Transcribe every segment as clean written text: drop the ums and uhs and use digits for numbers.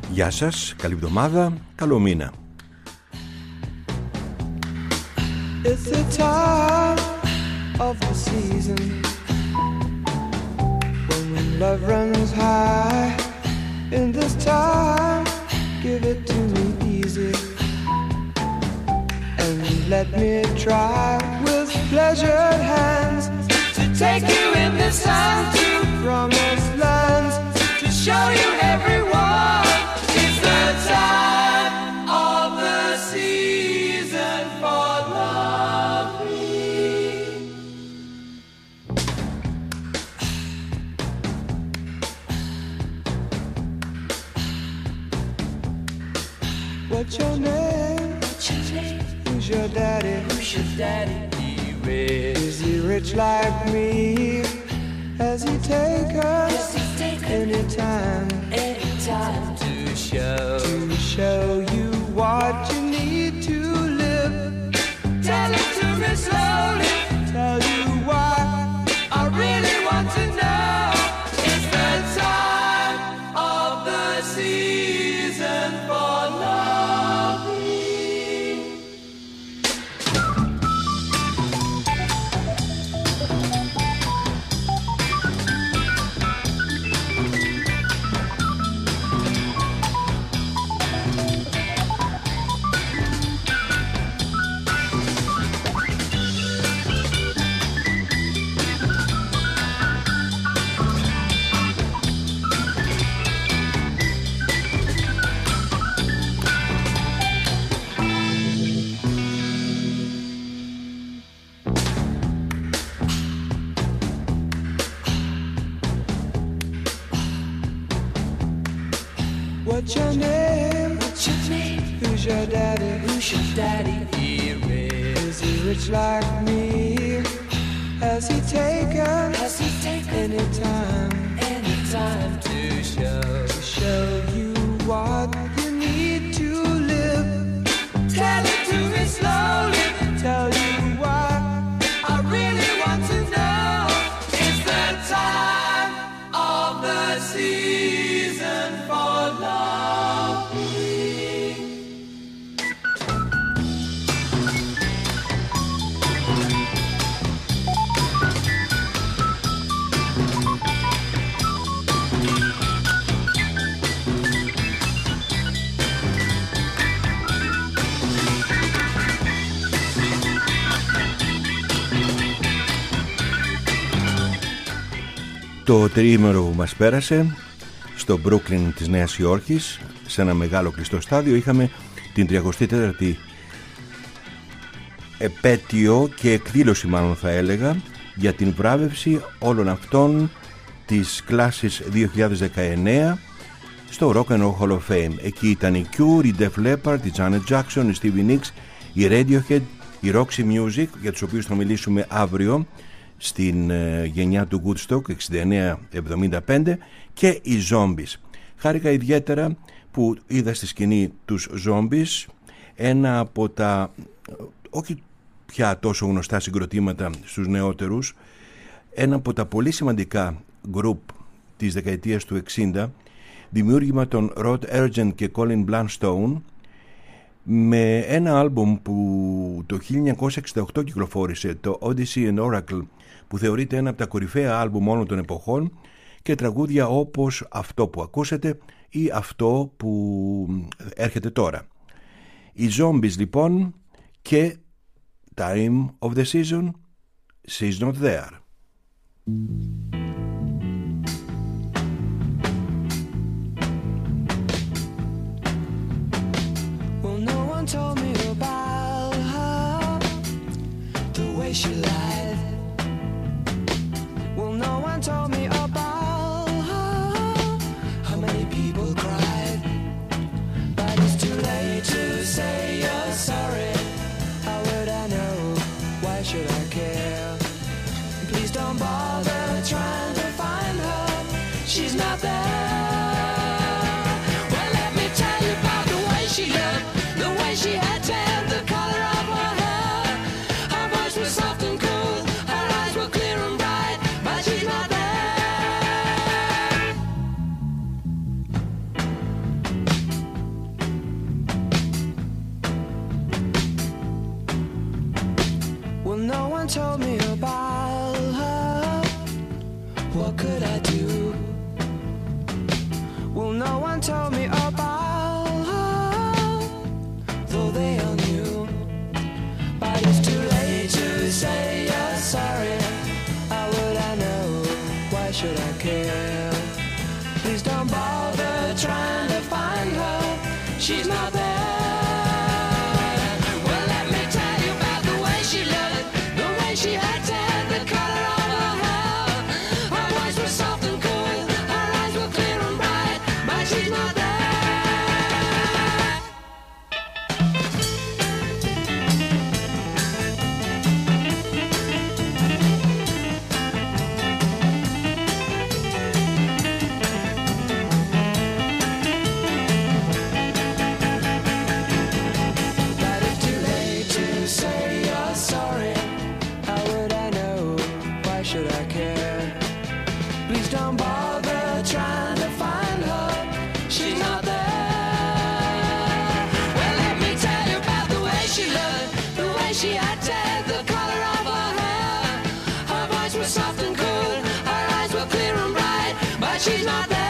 Γεια σας, καλή εβδομάδα, καλό μήνα. It's the time of the season when love runs high. In this time, give it to me easy and let me try with pleasured hands to take you in this time to promised lands, to show you everyone. It's the time of the season for loving. What's your name? Who's your daddy? Is he rich like me? Has he taken any time to show you what you need to live? Tell it to me slowly, tell you why I really want to know. It's the time of the season for loving. What's your name? Who's your daddy? Is he rich like me? Has he taken any time to show you what you need to live? Tell it to me slowly, tell you why I really want to know. It's the time of the season for loving. Το τριήμερο που μας πέρασε στο Brooklyn της Νέας Υόρκης, σε ένα μεγάλο κλειστό στάδιο, είχαμε την 34η επέτειο και εκδήλωση, μάλλον θα έλεγα, για την βράβευση όλων αυτών της κλάσης 2019 στο Rock and Roll Hall of Fame. Εκεί ήταν η Cure, η Def Leppard, η Janet Jackson, η Stevie Nicks, η Radiohead, η Roxy Music, για τους οποίους θα μιλήσουμε αύριο στην γενιά του Woodstock 69-75, και οι Zombies. Χάρηκα ιδιαίτερα που είδα στη σκηνή τους Zombies, ένα από τα όχι πια τόσο γνωστά συγκροτήματα στους νεότερους, ένα από τα πολύ σημαντικά group της δεκαετίας του 60, δημιούργημα των Rod Argent και Colin Blunstone, με ένα άλμπουμ που το 1968 κυκλοφόρησε, το Odyssey and Oracle, που θεωρείται ένα από τα κορυφαία άλμπουμ όλων των εποχών, και τραγούδια όπως αυτό που ακούσατε ή αυτό που έρχεται τώρα. Οι Zombies λοιπόν, και Time of the Season, She's Not There. Well, no one told me about her, the way she lied. Well, no one told me about her, how many people cried. But it's too late to say you're sorry. How would I know? Why should I care? Please don't bother trying to find her. She's not there. Well, let me tell you about the way she looked, the way she had tan, the color of her hair. Her voice was soft and cool, her eyes were clear and bright, but she's not there. told me about her, what could I do? Well, no one told me about her, though they all knew. But it's too late to say you're sorry. How would I know? Why should I care? Please don't bother trying to find her. She's not there. Well, let me tell you about the way she looked, the way she had tan, the color of her hair. Her voice was soft and cool, her eyes were clear and bright, but she's not there. But it's too late to say you're sorry. How would I know? Why should I care? Please don't bother trying to find her. She's not there. Well, let me tell you about the way she looked, the way she had tan, the color of her hair. Her voice was soft and cool, her eyes were clear and bright, but she's not there.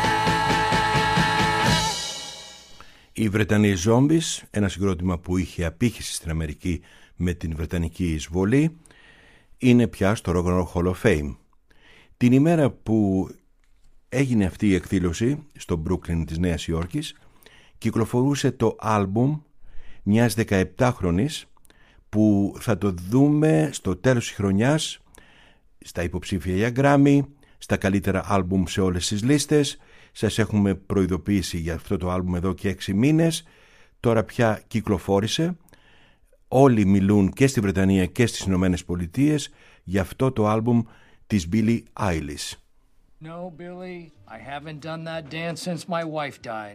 Οι Βρετανοί Zombies, ένα συγκρότημα που είχε απήχηση στην Αμερική με την Βρετανική εισβολή, είναι πια στο Rock and Roll Hall of Fame. Την ημέρα που έγινε αυτή η εκδήλωση στο Brooklyn της Νέας Υόρκης, κυκλοφορούσε το άλμπουμ μιας 17χρονης που θα το δούμε στο τέλος της χρονιάς στα υποψήφια για Grammy, στα καλύτερα άλμπουμ σε όλες τις λίστες. Σας έχουμε προειδοποιήσει για αυτό το άλμπουμ εδώ και 6 μήνες. Τώρα πια κυκλοφόρησε. Όλοι μιλούν και στη Βρετανία και στις Ηνωμένες Πολιτείες για αυτό το άλμπουμ της Billie Eilish. No, Billy, I haven't done that dance since my wife died.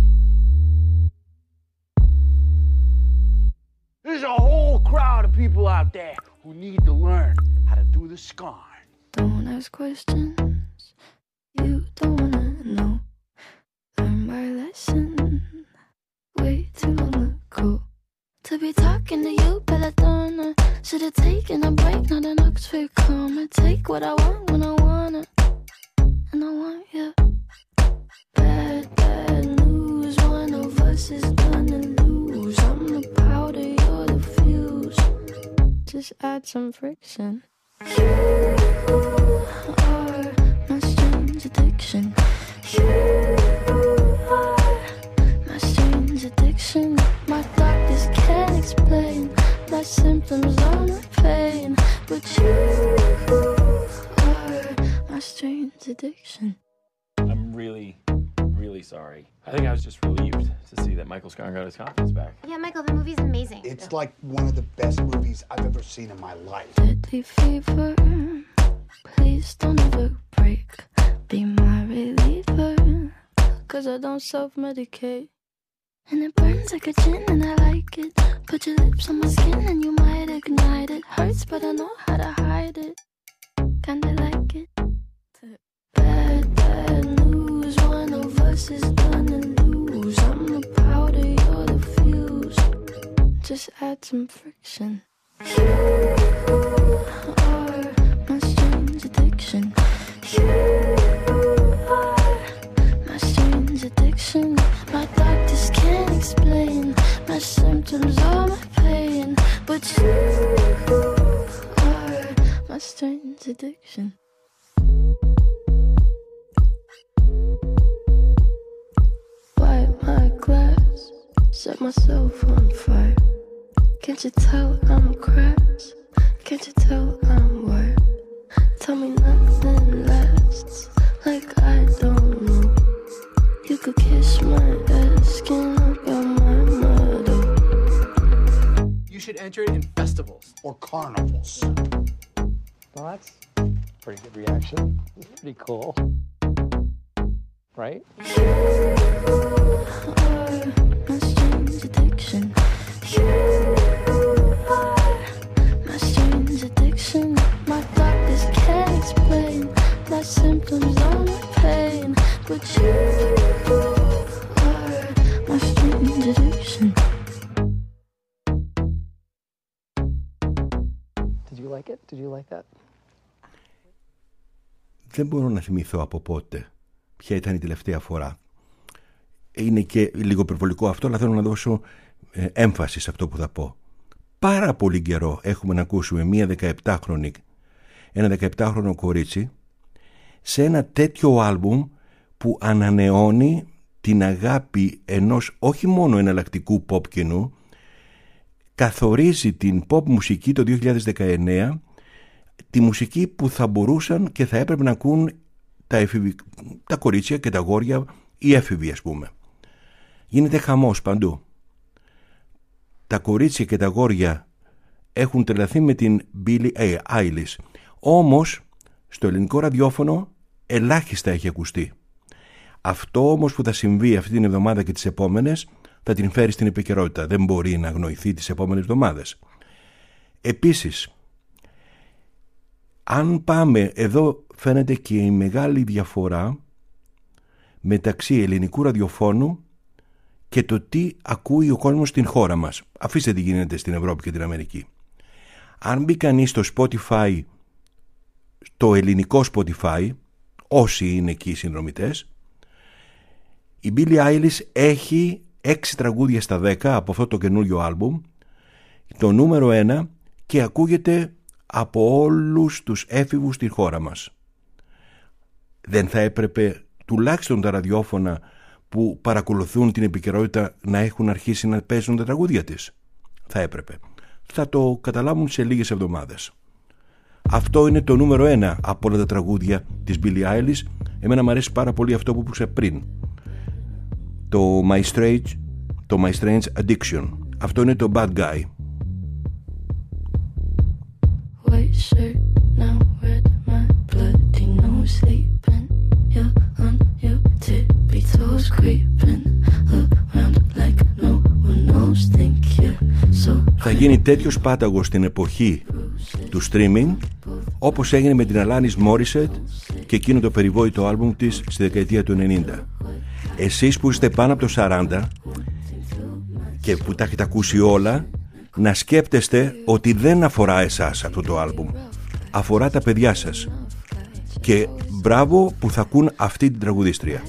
There's a whole crowd of people out there who need to learn how to do the scarn. Don't ask questions you don't wanna know. Learn my lesson way too long ago. To be talking to you, Belladonna. Should've taken a break, not an Oxford comma. Take what I want when I want it, and I want you. Bad, bad news. One of us is gonna lose. I'm the powder, you're the fuse. Just add some friction. You are my strange addiction. You are my strange addiction. My doctors can't explain my symptoms or my pain, but you are my strange addiction. I'm really sorry. I think I was just relieved to see that Michael Scarn got his confidence back. Yeah, Michael, the movie's amazing. It's like one of the best movies I've ever seen in my life. Deadly fever, please don't ever break. Be my reliever, 'cause I don't self-medicate. And it burns like a gin and I like it. Put your lips on my skin and you might ignite it. Hurts but I know how to hide it. Kinda like it. Bad, bad news. One of us is gonna lose. I'm the powder, you're the fuse. Just add some friction. You are my strange addiction. You are my strange addiction. My doctors can't explain my symptoms or my pain, but you are my strange addiction. Wipe my glass, set myself on fire. Can't you tell I'm cracked? Can't you tell I'm wired? Tell me nothing lasts, like I don't know. You could kiss my ass, skin up on my motto. You should enter it in festivals. Or carnivals. Well, that's a pretty good reaction. Pretty cool. Right? You are my strange addiction. You are my strange addiction. My doctors can't explain my symptoms or my pain, but you are my strange addiction. Did you like like it? Did you like that? Δεν μπορώ να θυμηθώ από πότε ποια ήταν η τελευταία φορά. Είναι και λίγο υπερβολικό αυτό, αλλά θέλω να δώσω έμφαση σε αυτό που θα πω. Πάρα πολύ καιρό έχουμε να ακούσουμε ένα 17χρονο κορίτσι σε ένα τέτοιο άλμπουμ που ανανεώνει την αγάπη ενός όχι μόνο εναλλακτικού pop κοινού, καθορίζει την pop μουσική το 2019, τη μουσική που θα μπορούσαν και θα έπρεπε να ακούν τα κορίτσια και τα αγόρια, οι έφηβοι ας πούμε. Γίνεται χαμός παντού. Τα κορίτσια και τα αγόρια έχουν τρελαθεί με την Billie Eilish. Όμως στο ελληνικό ραδιόφωνο ελάχιστα έχει ακουστεί. Αυτό όμως που θα συμβεί αυτή την εβδομάδα και τις επόμενες θα την φέρει στην επικαιρότητα. Δεν μπορεί να αγνοηθεί τις επόμενες εβδομάδες. Επίσης, αν πάμε, εδώ φαίνεται και η μεγάλη διαφορά μεταξύ ελληνικού ραδιοφώνου και το τι ακούει ο κόσμος στην χώρα μας. Αφήστε τι γίνεται στην Ευρώπη και την Αμερική. Αν μπει κανείς στο Spotify, το ελληνικό Spotify, όσοι είναι εκεί οι συνδρομητές, η Billie Eilish έχει 6 τραγούδια στα 10 από αυτό το καινούριο άλμπουμ, το νούμερο 1, και ακούγεται από όλους τους έφηβους στη χώρα μας. Δεν θα έπρεπε τουλάχιστον τα ραδιόφωνα που παρακολουθούν την επικαιρότητα να έχουν αρχίσει να παίζουν τα τραγούδια της? Θα έπρεπε. Θα το καταλάβουν σε λίγες εβδομάδες. Αυτό είναι το νούμερο 1 από όλα τα τραγούδια της Billie Eilish. Εμένα μου αρέσει πάρα πολύ αυτό που πούσα πριν, το My Strange Addiction. Αυτό είναι το Bad Guy. White shirt, now red, my bloody nose sleeping. You're on your tippy toes creeping around like no one knows. Think you're so. Θα γίνει τέτοιος πάταγος στην εποχή του streaming, όπως έγινε με την Alanis Morissette και εκείνο το περιβόητο άλμπουμ της στη δεκαετία του 90. Εσείς που είστε πάνω από το 40 και που τα έχετε ακούσει όλα, να σκέπτεστε ότι δεν αφορά εσάς αυτό το άλμπουμ, αφορά τα παιδιά σας. Και μπράβο που θα ακούν αυτή την τραγουδίστρια.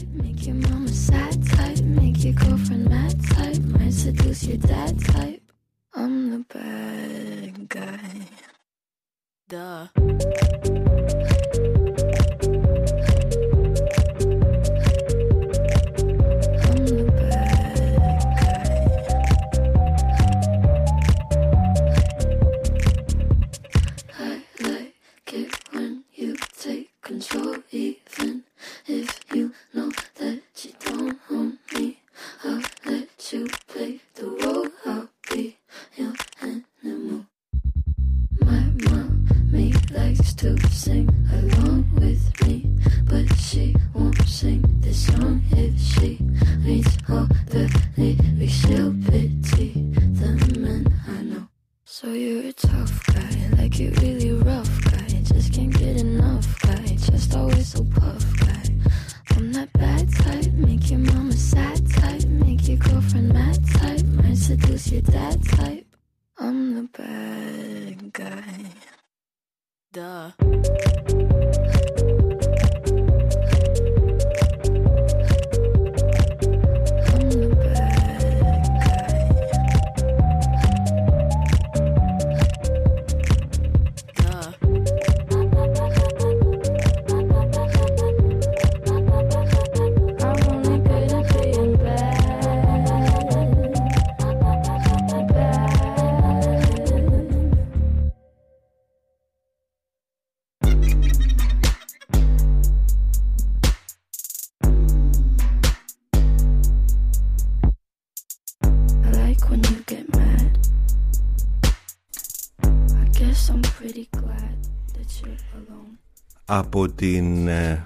Control, even if you know that you don't own me. I'll let you play the role. I'll be your animal. My mommy likes to sing along with me, but she won't sing this song if she reads all the lyrics. She'll pity the men I know. So you're a tough guy, like you're really rough guy. Just can't get enough guy, just always so puff guy. I'm that bad type, make your mama sad type, make your girlfriend mad type, might seduce your dad type. I'm the bad guy. Duh. Από την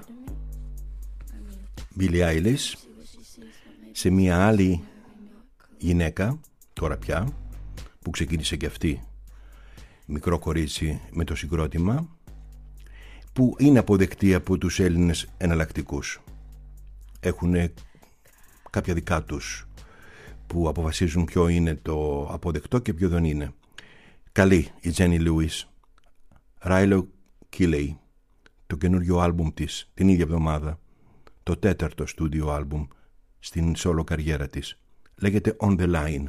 Billie Eilish σε μια άλλη γυναίκα, τώρα πια, που ξεκίνησε και αυτή μικρό κορίτσι με το συγκρότημα, που είναι αποδεκτή από τους Έλληνες εναλλακτικούς. Έχουν κάποια δικά τους που αποφασίζουν ποιο είναι το αποδεκτό και ποιο δεν είναι. Καλή η Jenny Lewis, Rilo Kiley, το καινούριο άλμπουμ της την ίδια εβδομάδα, το 4ο στούντιο άλμπουμ στην solo καριέρα της. Λέγεται On The Line.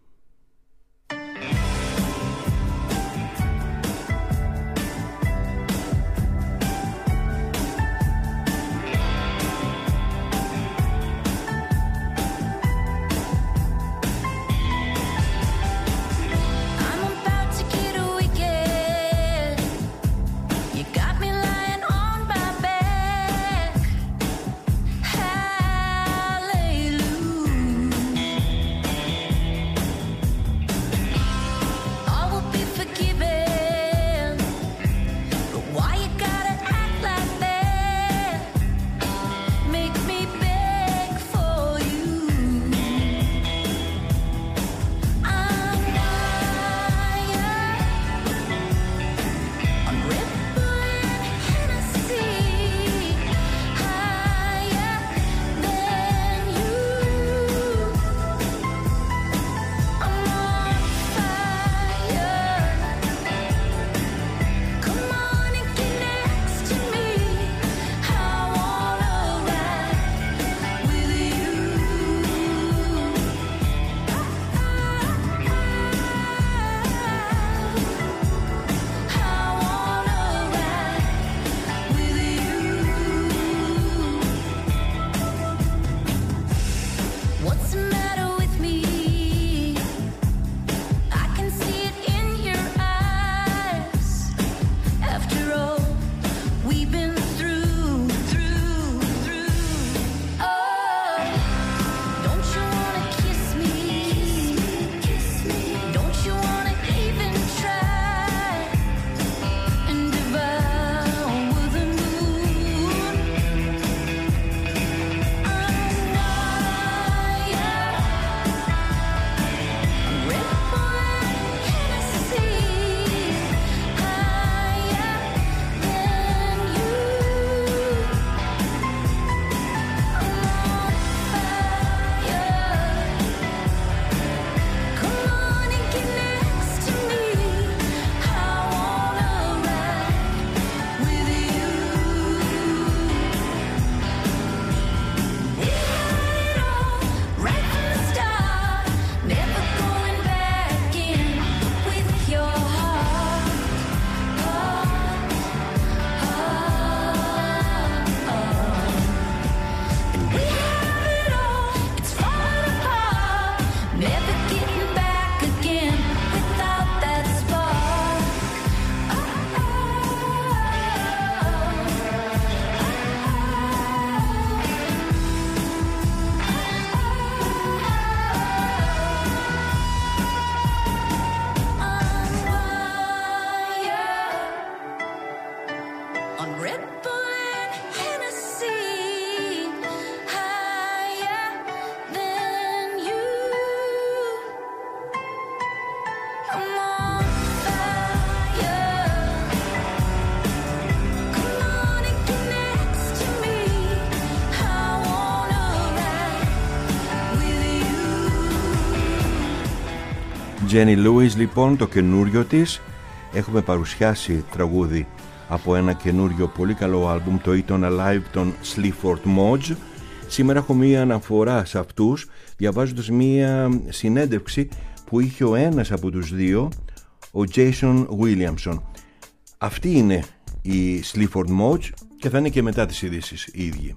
Jenny Lewis λοιπόν, το καινούριο της. Έχουμε παρουσιάσει τραγούδι από ένα καινούριο πολύ καλό άλμπουμ, το Eton Alive των Sleaford Mods. Σήμερα έχω μία αναφορά σε αυτούς, διαβάζοντας μία συνέντευξη που είχε ο ένας από τους δύο, ο Jason Williamson. Αυτή είναι η Sleaford Mods και θα είναι και μετά τις ειδήσεις οι ίδιοι.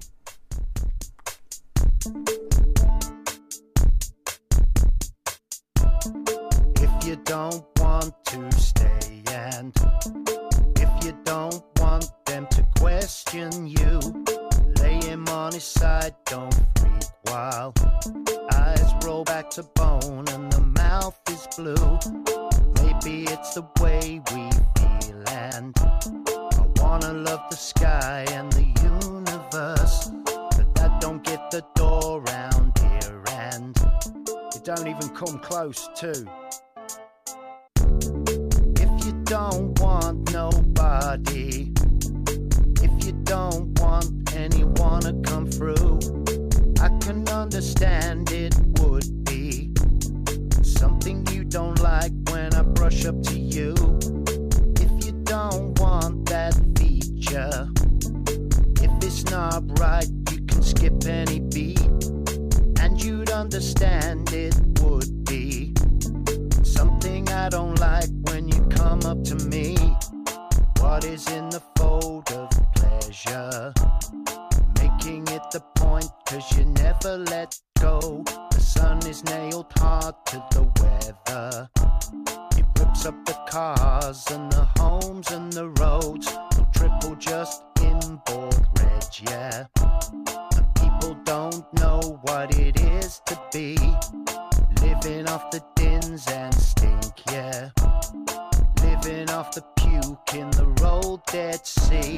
You don't want to stay, and if you don't want them to question you, lay him on his side, don't freak while eyes roll back to bone and the mouth is blue. Maybe it's the way we feel, and I wanna love the sky and the universe, but that don't get the door round here, and it don't even come close to. Don't want nobody, if you don't want anyone to come through, I can understand it would be something you don't like when I brush up to you. If you don't want right, you can skip any beat, and you'd understand it would be something I don't like when you come up to me. What is in the fold of pleasure? Making it the point, 'cause you never let go. The sun is nailed hard to the weather. It rips up the cars and the homes and the roads. No triple, just inboard reg, yeah. And people don't know what it is to be living off the dins and stink, yeah. Living off the puke in the rolled Dead Sea.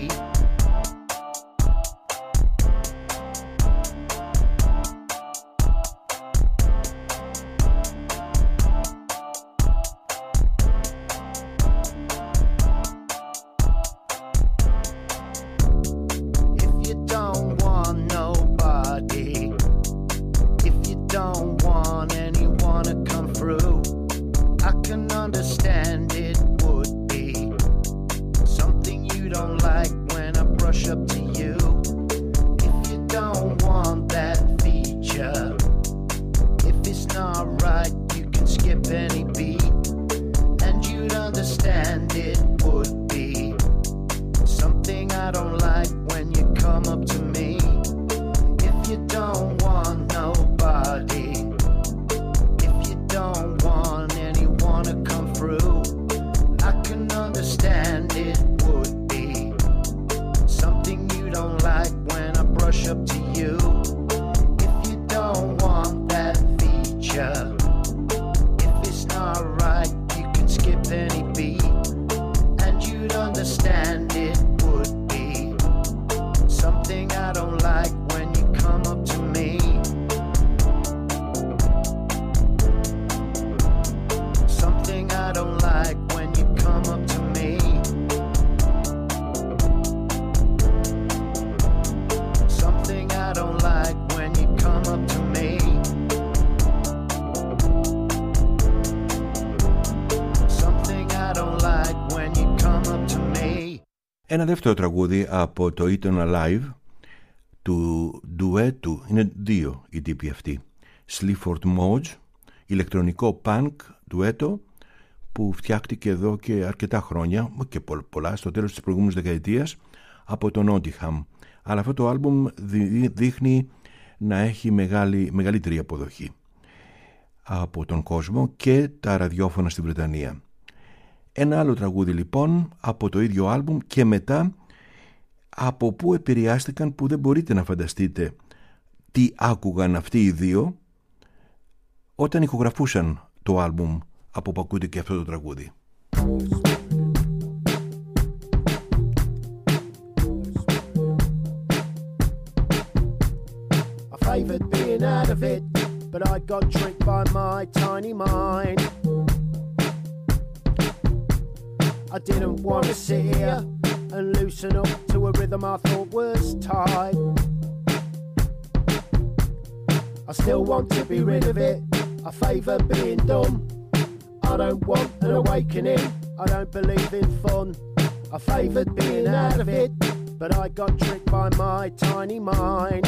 Ένα δεύτερο τραγούδι από το Eaten Alive του ντουέτου, είναι δύο οι τύποι αυτοί, Sleaford Mods, ηλεκτρονικό punk ντουέτο που φτιάχτηκε εδώ και αρκετά χρόνια και πολλά στο τέλος της προηγούμενης δεκαετίας από τον Nottingham, αλλά αυτό το άλμπουμ δείχνει να έχει μεγαλύτερη αποδοχή από τον κόσμο και τα ραδιόφωνα στη Βρετανία. Ένα άλλο τραγούδι λοιπόν από το ίδιο άλμπουμ και μετά από που επηρεάστηκαν, που δεν μπορείτε να φανταστείτε τι άκουγαν αυτοί οι δύο όταν ηχογραφούσαν το άλμπουμ από που ακούτε και αυτό το τραγούδι. I favoured being out of it, but I got tricked by my tiny mind. I didn't want to sit here and loosen up to a rhythm I thought was tight. I still want to be rid of it. I favour being dumb. I don't want an awakening. I don't believe in fun. I favoured being out of it, but I got tricked by my tiny mind.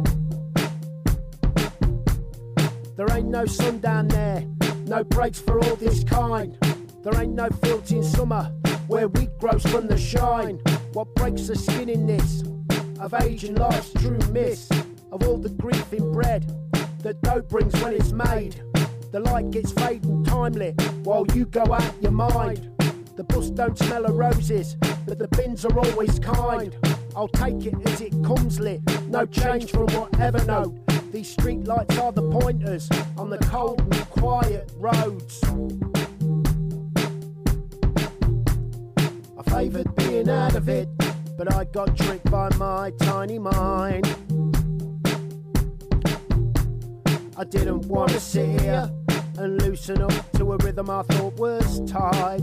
There ain't no sun down there, no breaks for all this kind. There ain't no fields in summer where wheat grows from the shine. What breaks the skin in this of age and life's true miss, of all the grief in bread that dough brings when it's made. The light gets fading time-lit while you go out your mind. The bus don't smell of roses, but the bins are always kind. I'll take it as it comes lit, no change from whatever note. These street lights are the pointers on the cold and quiet roads. I favoured being out of it, but I got tricked by my tiny mind. I didn't want to sit here and loosen up to a rhythm I thought was tight.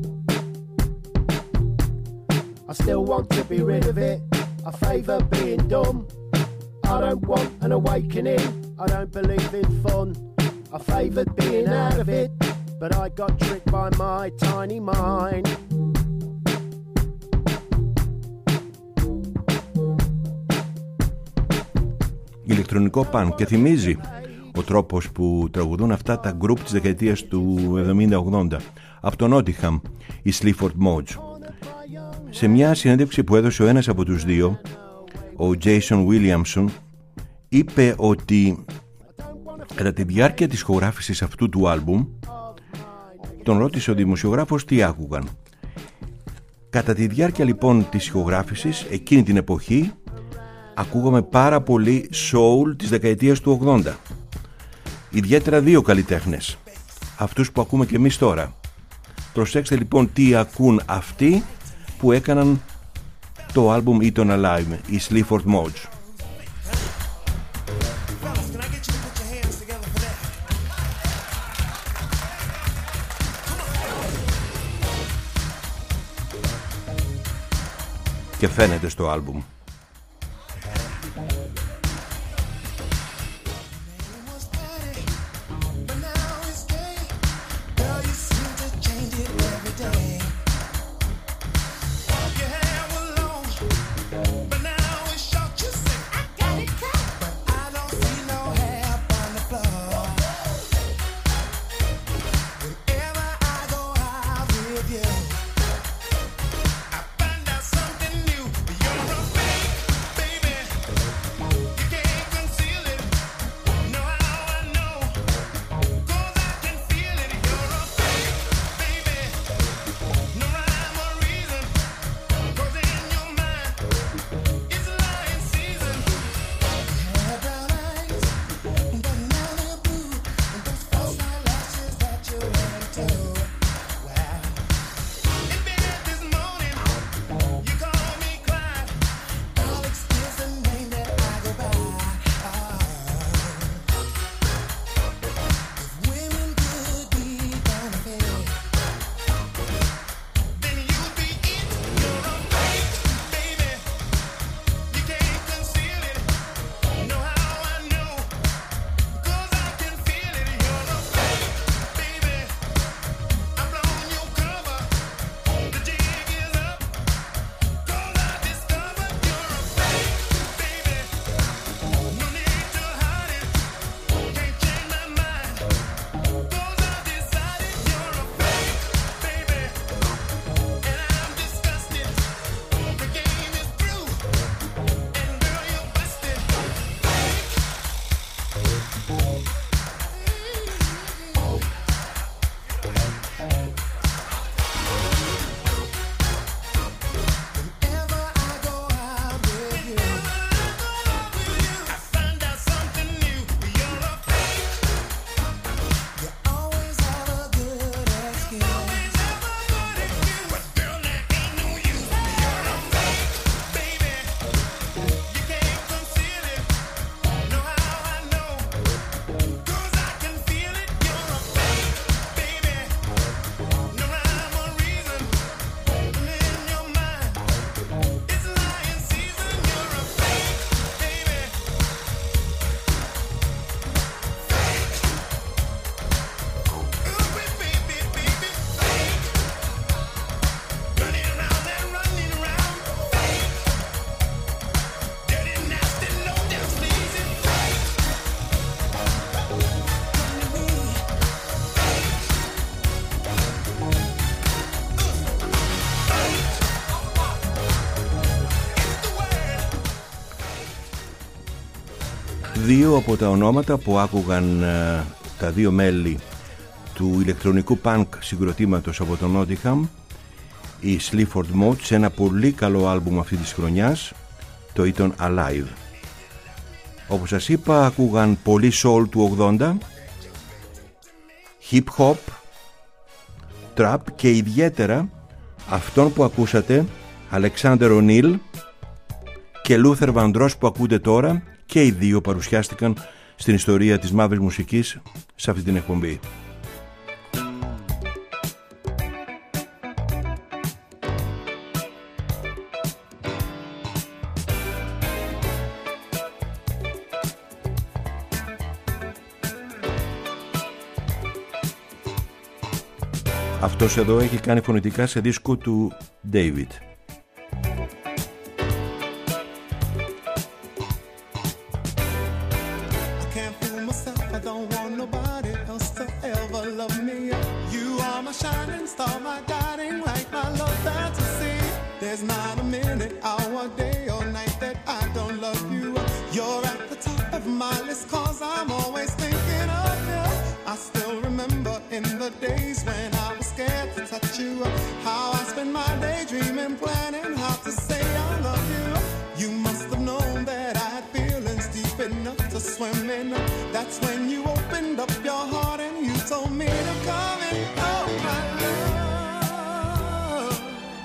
I still want to be rid of it. I favour being dumb. I don't want an awakening. I don't believe in fun. I favoured being out of it, but I got tricked by my tiny mind. ηλεκτρονικό παν και θυμίζει ο τρόπος που τραγουδούν αυτά τα γκρουπ της δεκαετίας του 70-80 από το Νότιχαμ, η Sleaford Mods. Σε μια συνέντευξη που έδωσε ο ένας από τους δύο, ο Jason Williamson, είπε ότι κατά τη διάρκεια της ηχογράφησης αυτού του άλμπουμ τον ρώτησε ο δημοσιογράφος τι άκουγαν. Κατά τη διάρκεια λοιπόν της ηχογράφησης εκείνη την εποχή ακούγαμε πάρα πολύ soul της δεκαετίας του 80, ιδιαίτερα δύο καλλιτέχνες, αυτούς που ακούμε και εμείς τώρα. Προσέξτε λοιπόν τι ακούν αυτοί που έκαναν το άλμπουμ Eton Alive, οι Sleaford Mods. Και φαίνεται στο άλμπουμ. Δύο από τα ονόματα που άκουγαν τα δύο μέλη του ηλεκτρονικού punk συγκροτήματος από τον Νότιχαμ, η Sleaford Mods, σε ένα πολύ καλό άλμπουμ αυτή της χρονιάς, το Eton Alive. Όπως σας είπα, ακούγαν πολύ soul του 80, hip hop, trap και ιδιαίτερα αυτόν που ακούσατε, Alexander O'Neill και Luther Vandross, που ακούτε τώρα, και οι δύο παρουσιάστηκαν στην ιστορία της μαύρης μουσικής σε αυτή την εκπομπή. Αυτός εδώ έχει κάνει φωνητικά σε δίσκο του David. I don't want nobody else to ever love me. You are my shining star, my guiding light, my love fantasy. There's not a minute, hour, day or night that I don't love you. You're at the top of my list, cause I'm always thinking of you. I still remember in the days when I was scared to touch you, how I spent my day dreaming, planning how to say I love you. You must have known that I had feelings deep enough to swim in. That's when you opened up your heart and you told me to come in. Oh my love,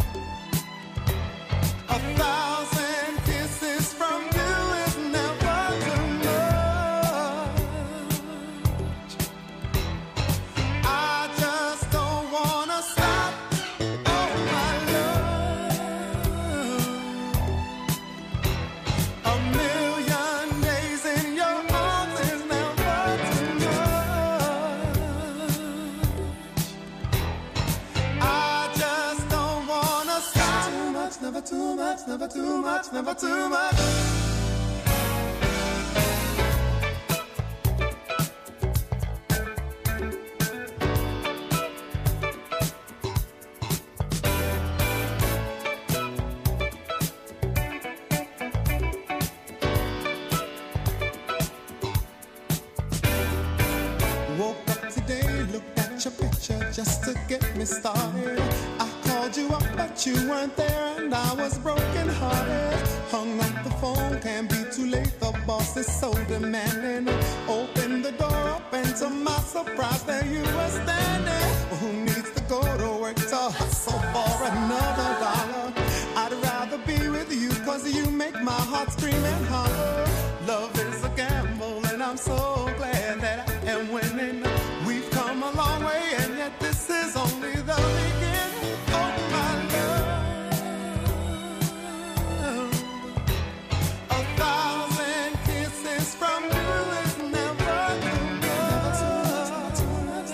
1,000 kisses from you is never too much. I just don't wanna stop. Oh my love, a million days in your arms is never too much. I just don't wanna stop. Too much, never too much, never too much, never too much. Woke up today, looked at your picture just to get me started. I called you up, but you weren't there, and I was broken hearted. Hung up the phone, can't be too late, the boss is so demanding. Opened the door up, and to my surprise, there you were standing. Who needs to go to work to hustle for another dollar? I'd rather be with you, cause you make my heart scream and holler. Love is a gamble, and I'm so glad that I am winning. We've come a long way, and yet this is only the beginning. Oh my love, 1,000 kisses from you is never too much.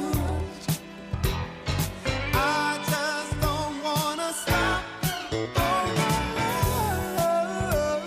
I just don't wanna stop. Oh my love,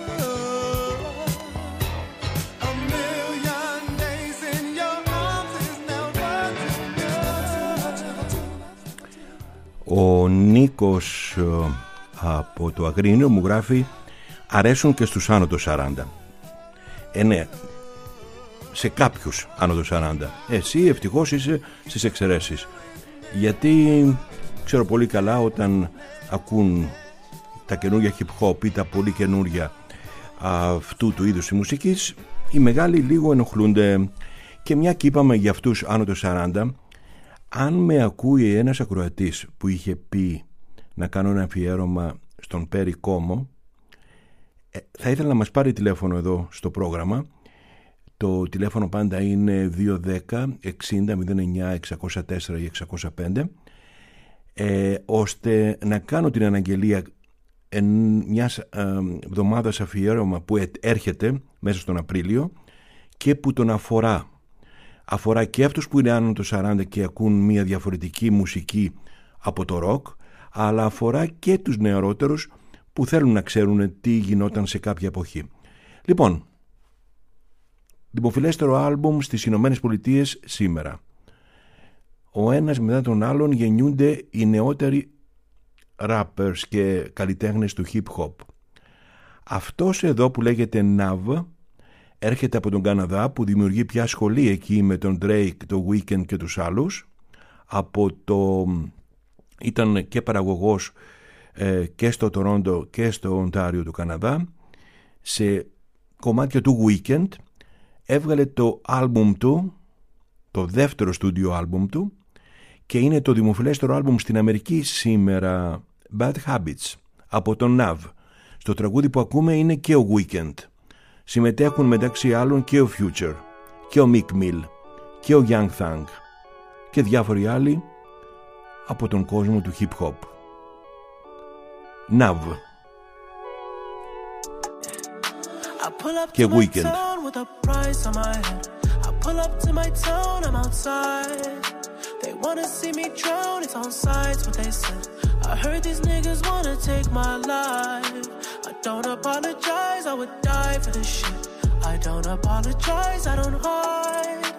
a million days in your arms is never too much. Ο Νίκος από το Αγρίνιο μου γράφει αρέσουν και στους άνω των 40. Ναι, σε κάποιους άνω των 40. Εσύ ευτυχώς είσαι στις εξαιρέσεις. Γιατί ξέρω πολύ καλά όταν ακούν τα καινούργια hip hop ή τα πολύ καινούργια αυτού του είδους της μουσικής, οι μεγάλοι λίγο ενοχλούνται. Και μια και είπαμε για αυτούς άνω των 40, αν με ακούει ένας ακροατής που είχε πει να κάνω ένα αφιέρωμα στον Πέρι Κόμο, θα ήθελα να μας πάρει τηλέφωνο εδώ στο πρόγραμμα. Το τηλέφωνο πάντα είναι 210 60 09 604 ή 605, ώστε να κάνω την αναγγελία μιας εβδομάδας αφιέρωμα που έρχεται μέσα στον Απρίλιο και που τον αφορά και αυτούς που είναι άνω των 40 και ακούν μια διαφορετική μουσική από το ροκ, αλλά αφορά και τους νεαρότερους που θέλουν να ξέρουν τι γινόταν σε κάποια εποχή. Λοιπόν, δημοφιλέστερο άλμπουμ στις Ηνωμένες Πολιτείες σήμερα. Ο ένας μετά τον άλλον γεννιούνται οι νεότεροι rappers και καλλιτέχνες του hip hop. Αυτός εδώ που λέγεται Nav έρχεται από τον Καναδά, που δημιουργεί πια σχολή εκεί με τον Drake, το Weeknd και τους άλλους. Ήταν και παραγωγός και στο Τορόντο και στο Οντάριο του Καναδά. Σε κομμάτια του Weeknd έβγαλε το άλμπουμ του, το δεύτερο στούντιο άλμπουμ του, και είναι το δημοφιλέστερο άλμπουμ στην Αμερική σήμερα, Bad Habits, από τον Nav. Στο τραγούδι που ακούμε είναι και ο Weeknd. Συμμετέχουν μεταξύ άλλων και ο Future και ο Meek Mill και ο Young Thug και διάφοροι άλλοι από τον κόσμο του hip hop. Nav και Weeknd. Pull up to my town, I'm outside. They wanna see me drown, it's on sides what they said. I heard these niggas wanna take my life. I don't apologize, I would die for this shit. I don't apologize, I don't hide.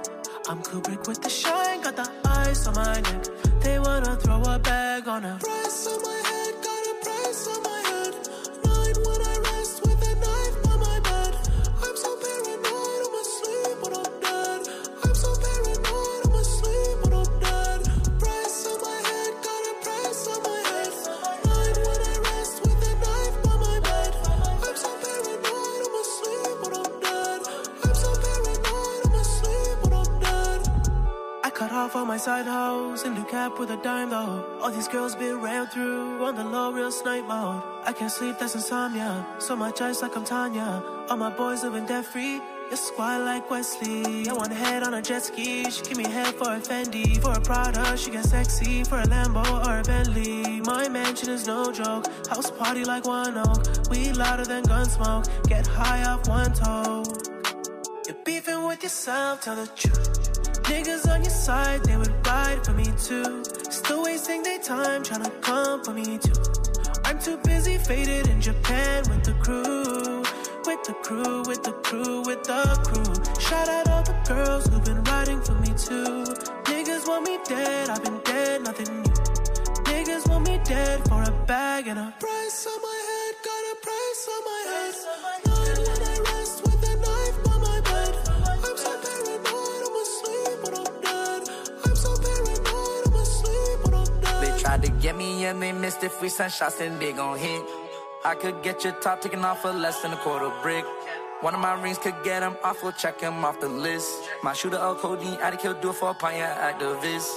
I'm Kubrick with the shine, got the ice on my neck. They wanna throw a bag on a price on my head, got a price on my head. Mind when I rest with a knife by my bed. I'm so paranoid, I'm asleep when I'm dead. I'm so paranoid, I'm asleep when I'm dead. Price on my head, got a price on my head. Mind when I rest with a knife by my bed. I'm so paranoid, I'm asleep when I'm dead. I'm so paranoid, I'm asleep when I'm dead. I cut off all my side hoes and do cap with a dime though. All these girls been ran through on the low, real snipe mode. I can't sleep, that's insomnia. So much ice like I'm Tanya. All my boys living debt free. It's squad like Wesley. I want a head on a jet ski. She give me head for a Fendi. For a Prada, she get sexy. For a Lambo or a Bentley. My mansion is no joke. House party like One Oak. We louder than Gunsmoke. Get high off one toe. You're beefing with yourself, tell the truth. Niggas on your side, they would ride for me too. Still wasting their time trying to come for me too. I'm too busy faded in Japan with the crew. With the crew, with the crew, with the crew. Shout out all the girls who've been riding for me too. Niggas want me dead, I've been dead, nothing new. Niggas want me dead for a bag and a price on my head, got a price on my head. Night when I rest with a knife by my bed. I'm so paranoid, I'm asleep when I'm dead. I'm so paranoid, I'm asleep when I'm dead. They tried to get me and they missed it. Free send shots and they gon' hit. I could get your top taken off for less than a quarter brick. One of my rings could get him off, we'll check him off the list. My shooter of codeine, addict, he'll do it for a pioneer activist.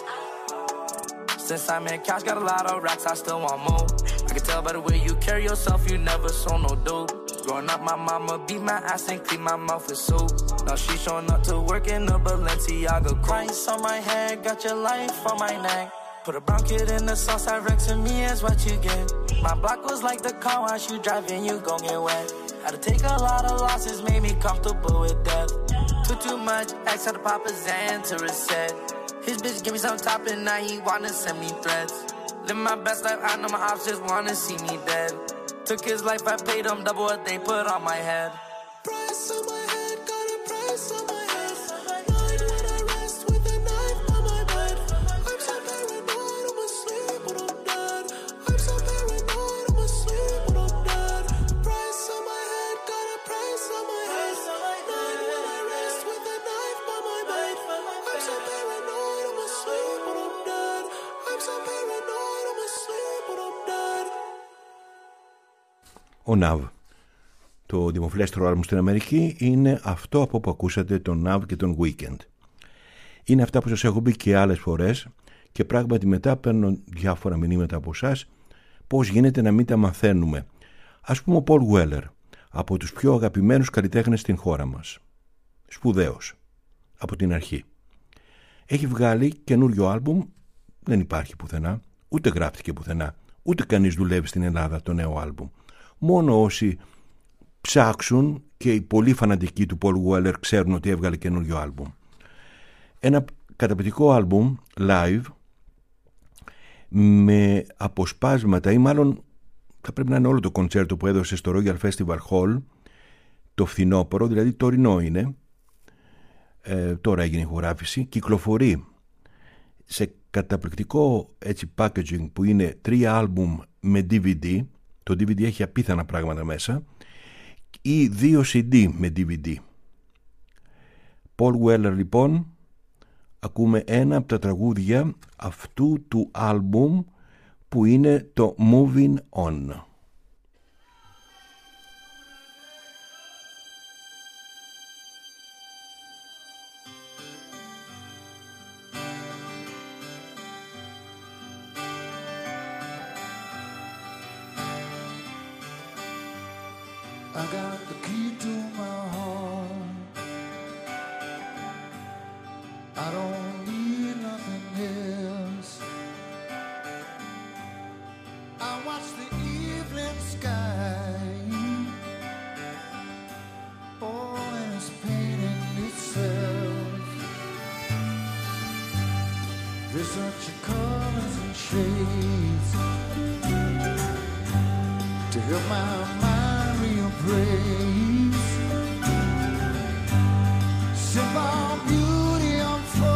Since I'm in cash, got a lot of racks, I still want more. I can tell by the way you carry yourself, you never sold no dope. Growing up, my mama beat my ass and clean my mouth with soap. Now she showing up to work in a Balenciaga coat. Price on my head, got your life on my neck. Put a brown kid in the sauce, I wreck to me is what you get. My block was like the car wash, you driving, you gon' get wet. Had to take a lot of losses, made me comfortable with death. Took too much, X had to pop a Xan to reset. His bitch give me some top and now he wanna send me threats. Live my best life, I know my ops just wanna see me dead. Took his life, I paid him double what they put on my head. Price on my head, got a price on my head. Night when I rest with a knife by my bed. I'm so paranoid, I'm asleep when I'm dead. I'm so paranoid, I'm asleep when I'm dead. Price on my head, got a price on my head. Night when I rest with a knife by my bed. I'm so paranoid, I'm asleep when I'm dead. I'm so paranoid, I'm asleep when I'm dead. Ο Nav. Το δημοφιλέστερο άλμπουμ στην Αμερική είναι αυτό από που ακούσατε, τον Nav και τον Weekend. Είναι αυτά που σας έχω πει και άλλες φορές και πράγματι μετά παίρνω διάφορα μηνύματα από εσάς πώς γίνεται να μην τα μαθαίνουμε. Ας πούμε ο Paul Weller, από τους πιο αγαπημένους καλλιτέχνες στην χώρα μας. Σπουδαίος, από την αρχή. Έχει βγάλει καινούριο άλμπουμ, δεν υπάρχει πουθενά, ούτε γράφτηκε πουθενά, ούτε κανείς δουλεύει στην Ελλάδα το νέο άλμπουμ. Μόνο όσοι ψάξουν και οι πολύ φανατικοί του Paul Weller ξέρουν ότι έβγαλε καινούριο άλμπουμ. Ένα καταπληκτικό άλμπουμ live με αποσπάσματα, ή μάλλον θα πρέπει να είναι όλο το κοντσέρτο που έδωσε στο Royal Festival Hall το φθινόπωρο, δηλαδή τωρινό είναι, τώρα έγινε η ηχογράφηση, κυκλοφορεί σε καταπληκτικό έτσι packaging που είναι 3 άλμπουμ με DVD. Το DVD έχει απίθανα πράγματα μέσα, ή 2 CD με DVD. Paul Weller λοιπόν, ακούμε ένα από τα τραγούδια αυτού του άλμπουμ που είναι το Moving On. I got the key to my heart. I don't need nothing else. I watch the evening sky, oh, and it's painting itself. There's such a colors and shades to help my mind praise. Simple beauty unfolds.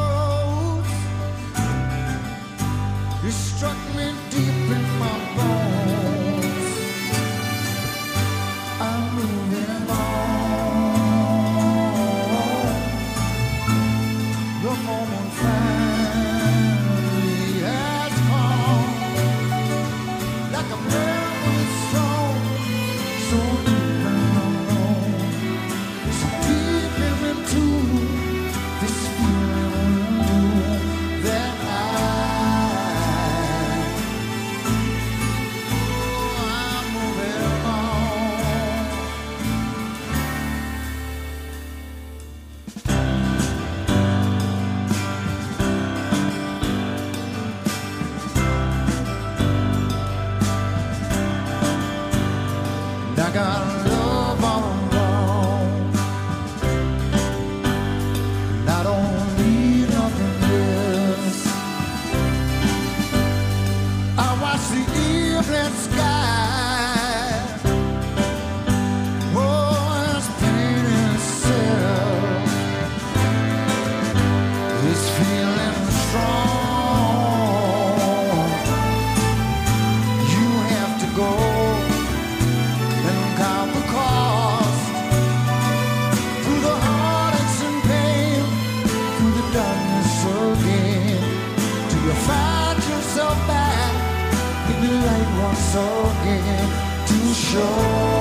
once again to show.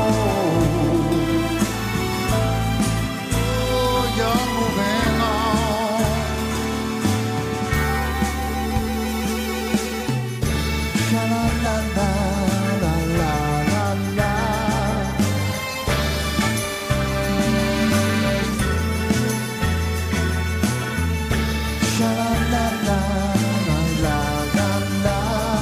Oh, you're moving on. Sha-la-la-la, la-la-la-la. Sha-la-la-la, la-la-la-la.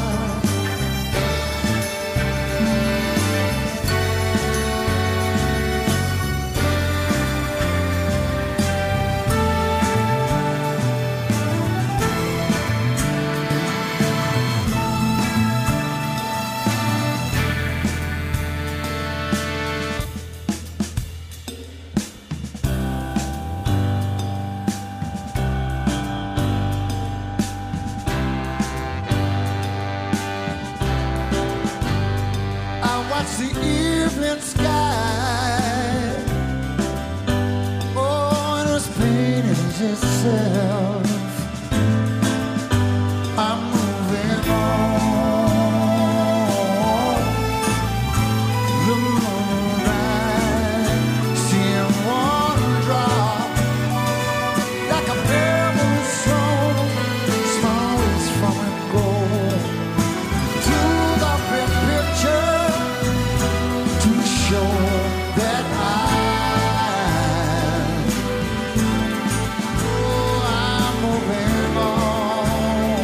I watch the evening sky. Oh, and it's painting itself. I'm moving on. The moonlight, seeing one drop like a pebble soul, small as from a gold to the big picture to show that I'm moving on.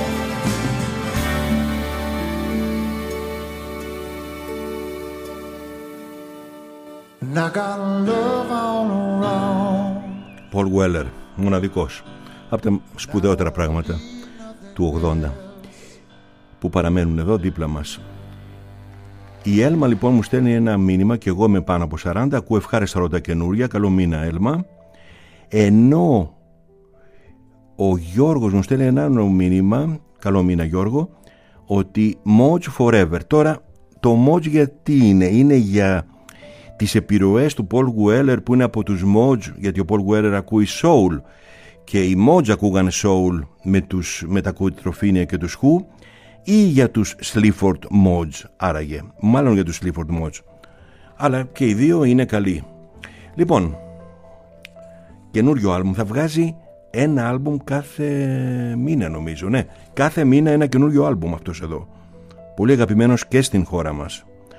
And I got love all around. Paul Weller, μοναδικός. Από τα σπουδαιότερα πράγματα του 80 που παραμένουν εδώ δίπλα μας. Η Έλμα λοιπόν μου στέλνει ένα μήνυμα και εγώ είμαι πάνω από 40, ακούω ευχάριστα ρώτα καινούρια, καλό μήνα Έλμα. Ενώ ο Γιώργος μου στέλνει ένα άλλο μήνυμα, καλό μήνα Γιώργο, ότι Moj Forever. Τώρα το Moj γιατί είναι για τις επιρροές του Paul Weller που είναι από τους Moj, γιατί ο Paul Weller ακούει soul και οι Moj ακούγαν soul με τα Κουτροφίνια και τους Who, ή για τους Sleaford Mods, άραγε μάλλον για τους Sleaford Mods, αλλά και οι δύο είναι καλοί. Λοιπόν, καινούριο άλμπουμ, θα βγάζει ένα άλμπουμ κάθε μήνα νομίζω, ναι, κάθε μήνα ένα καινούριο άλμπουμ αυτός εδώ, πολύ αγαπημένος και στην χώρα μας.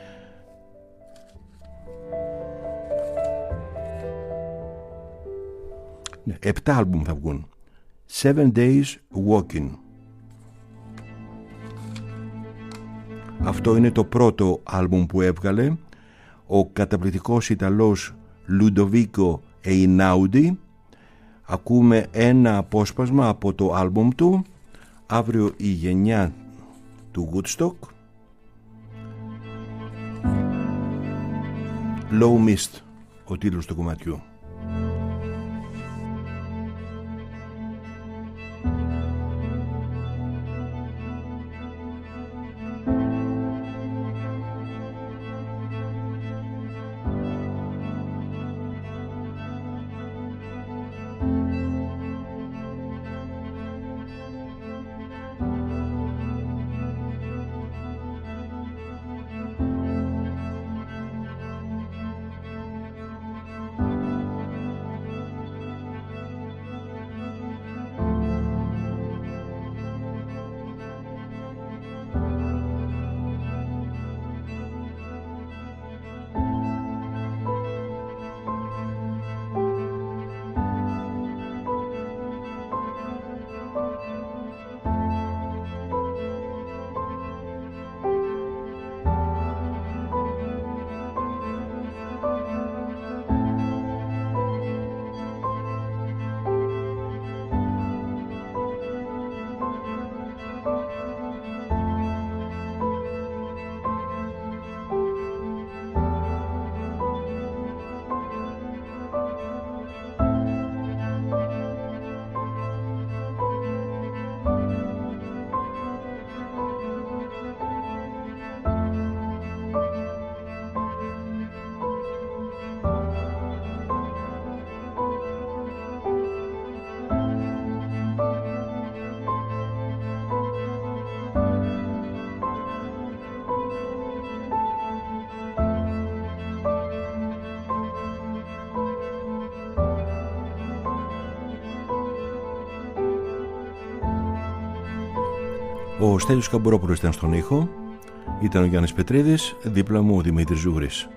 Ναι, 7 άλμπουμ θα βγουν. 7 Days Walking. Αυτό είναι το πρώτο άλμπουμ που έβγαλε ο καταπληκτικός Ιταλός Ludovico Einaudi. Ακούμε ένα απόσπασμα από το άλμπουμ του. Αύριο η γενιά του Woodstock. Low Mist, ο τίτλος του κομματιού. Ο Στέλιος Καμπουρόπουλος ήταν στον ήχο, ήταν ο Γιάννης Πετρίδης, δίπλα μου ο Δημήτρης Ζούρης.